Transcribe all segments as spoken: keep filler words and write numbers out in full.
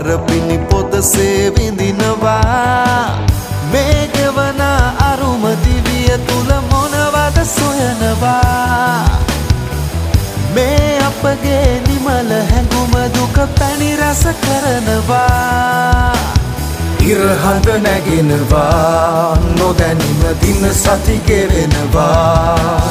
වරපිනි පොදසේ විඳිනවා මේ ගෙවන අරුම දිවිය තුල මොනවද සොයනවා මේ අපගේ නිමල හැඟුම දුක පැණි රස කරනවා ඉරහඳ නැගෙනවා නොදැනීම දින සති ගෙවෙනවා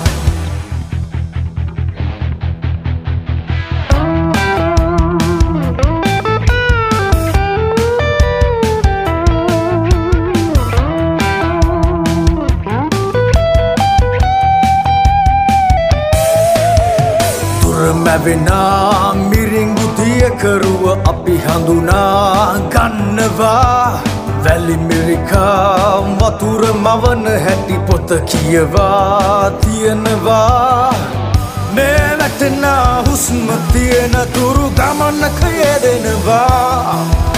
මැවෙනා මිරිඟු දියකරුව අපි හඳුනා ගන්නවා වැලි මිරිකා වතුර මවන හැටි පොත කියවා තියෙනවා මේ වැටෙන හුස්ම තියෙන තුරු ගමනක යෙදෙනවා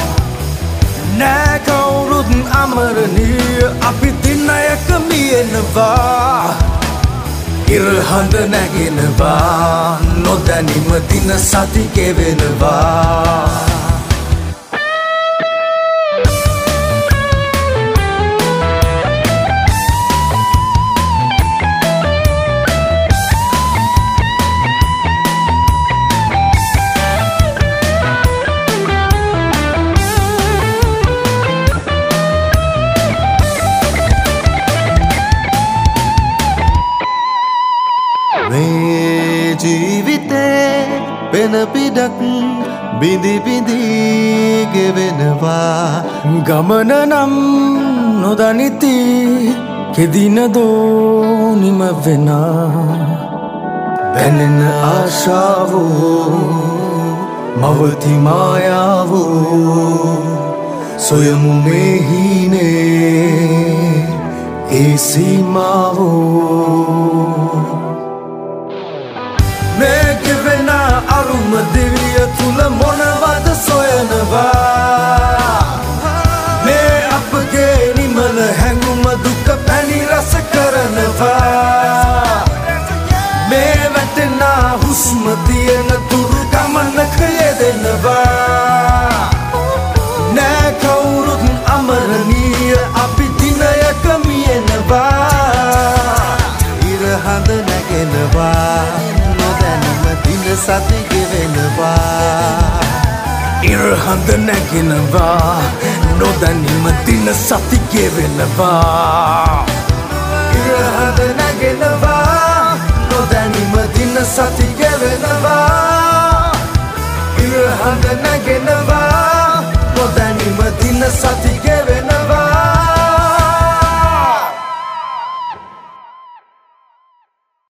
නෑ කවුරුත් අමරණීය අපි දිනයක මියෙනවා ඉරහඳ නැගෙනවා නොදැනීම දින සති ගෙවෙනවා මේ ජීවිතේ පෙන පිඩක් බිඳි බිඳි ගෙවෙනවා ගමන නම් නොදනිති කෙදින දෝ නිම වෙනා දැනෙන ආශාවෝ මවති මායාවෝ සොයමු මේ හීනේ ඒ සීමාවෝ මේ ගෙවෙන අරුම දිවිය තුල මොනවද සොයනවා මේ අපගේ නිමල හැඟුම දුක පැණි රස කරනවා මේ වැටෙන හුස්ම තියෙන තුරු ගමනක යෙදෙනවා නෑ කවුරුත් අමරණීය අපි දිනයක මියෙනවා ඉරහඳ නැගෙනවා දින සති ගෙවෙනවා ඉරහඳ නැගෙනවා නොදැනීම දින සති ගෙවෙනවා ඉරහඳ නැගෙනවා නොදැනීම දින සති ගෙවෙනවා